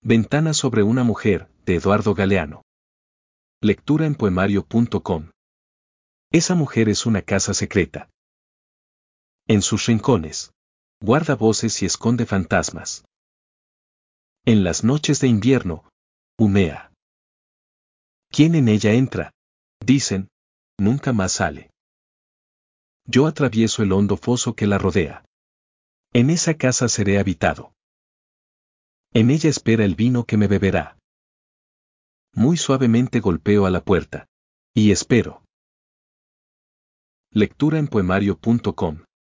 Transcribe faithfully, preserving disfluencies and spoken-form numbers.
Ventana sobre una mujer, de Eduardo Galeano. Lectura en poemario punto com. Esa mujer es una casa secreta. En sus rincones, guarda voces y esconde fantasmas. En las noches de invierno, humea. ¿Quién en ella entra? Dicen, nunca más sale. Yo atravieso el hondo foso que la rodea. En esa casa seré habitado. En ella espera el vino que me beberá. Muy suavemente golpeo a la puerta. Y espero. Lectura en poemario punto com.